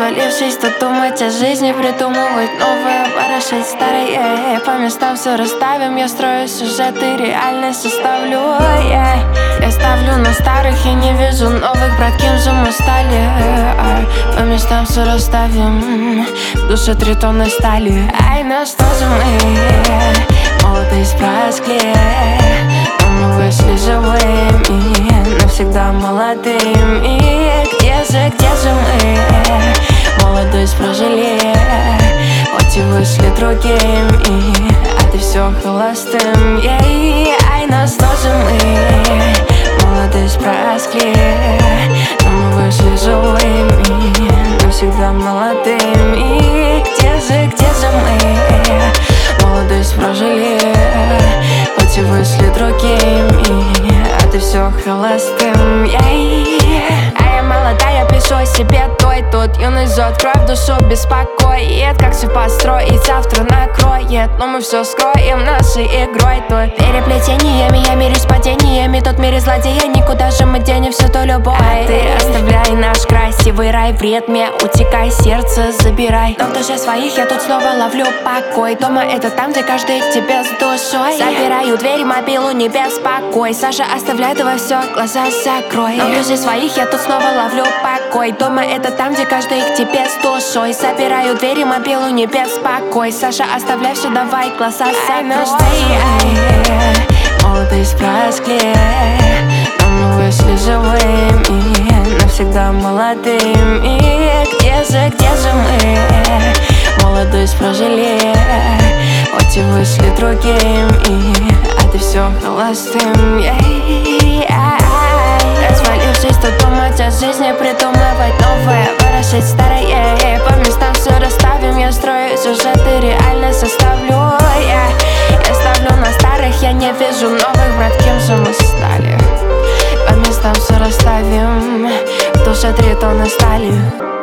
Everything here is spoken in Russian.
Развалившись, тут думать о жизни, придумывать новое, ворошить старое. По местам все расставим, я строю сюжеты, реальность составлю. Я ставлю на старых, я не вижу новых, брат, кем же мы стали? По местам все расставим, в душе 3 тонны стали. Ай, ну что же мы, молодость прошли, но мы вышли живыми, навсегда молодыми. Где же мы, молодость прожили, хоть и вышли другими, а ты все холостым. Ай, ну что же мы, молодость прошли, но мы вышли живыми, навсегда молодыми. Где же мы, молодость прожили, хоть и вышли другими, а ты все холостым. А я молодая, пишу о себе той тут. Юность жжет кровь, душу беспокоит. Как все построить, завтра накроет. Но мы все скроем нашей игрой тут. Переплетениями я мирюсь с падениями. Тот мир злодеяний, куда же мы денем всю ту любовь? А ты оставляй наш красивый рай в ритме, утекай, сердце забирай. Но в душе своих я тут снова ловлю покой. Дома это там, где каждый к тебе с душой. Забираю двери, мобилу, не беспокой. Саша, оставляй, давай все, глаза закрой. Но в душе своих я тут снова ловлю покой. Дома это там, где каждый к тебе с душой. Забираю двери, мобилу, не беспокой. Саша, оставляй все, давай, глаза закрой. Молодость прошли, но мы вышли живыми, навсегда молодыми. Где же мы, молодость прожили, хоть и вышли другими, а ты все холостым. Развалившись, тут думать о жизни, придумывать новое, ворошить старое. По местам все расставим, я строю сюжеты, реальность составлю. Я ставлю на старых, я не вижу новых, брат, кем же мы стали? По местам все расставим, в душе 3 тонны стали.